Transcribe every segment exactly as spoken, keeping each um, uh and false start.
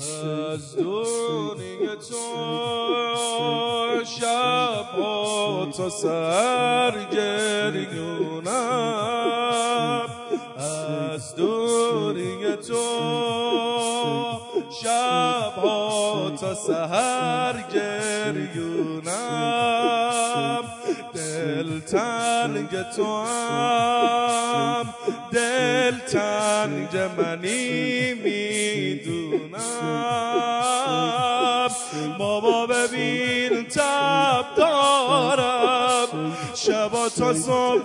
از دنیای تو شب‌ها تا سر گریونم، از دنیای تو شب‌ها تا سحر گریونم. دل تنگ تو هم دل تنگ منی میدونم. بابا ببین تب دارم، شبا تا صبح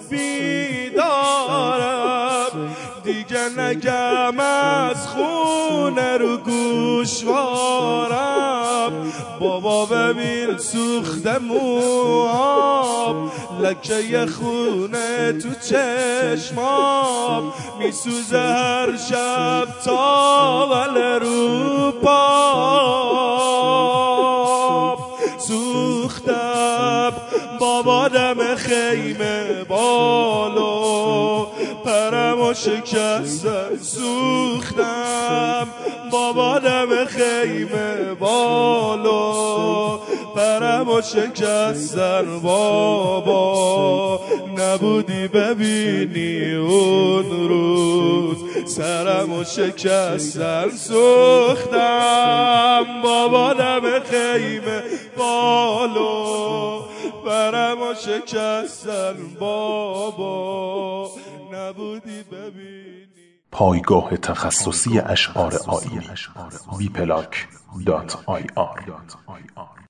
بیدارم، دیگه نگم از خونه رو گوشوارم. بابا ببین سوخته موام، لکه خونه تو چشمام، میسوزه هر شب تاول رو پام. سوختم بابا دم خیمه بالو، پرمو شکستم. سوختم بابا دم خیمه بالو، پرمو شکستن. بابا نبودی ببینی اون روز سرمو شکستن. سوختم بابا دم خیمه بالو، پرمو شکستن. بابا نبودی ببینی. پایگاه تخصصی اشعار آیینی وی پلاک دات آی آر